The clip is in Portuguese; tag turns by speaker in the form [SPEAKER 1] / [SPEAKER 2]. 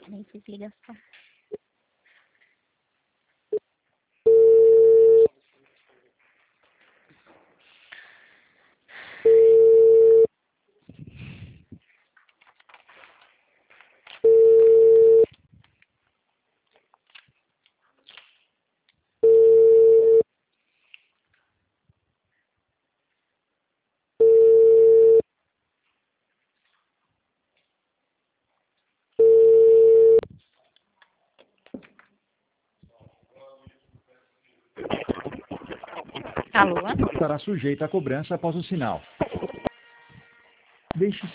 [SPEAKER 1] Nem fiz ligação. Alô?
[SPEAKER 2] Estará sujeita a cobrança após o sinal. Deixe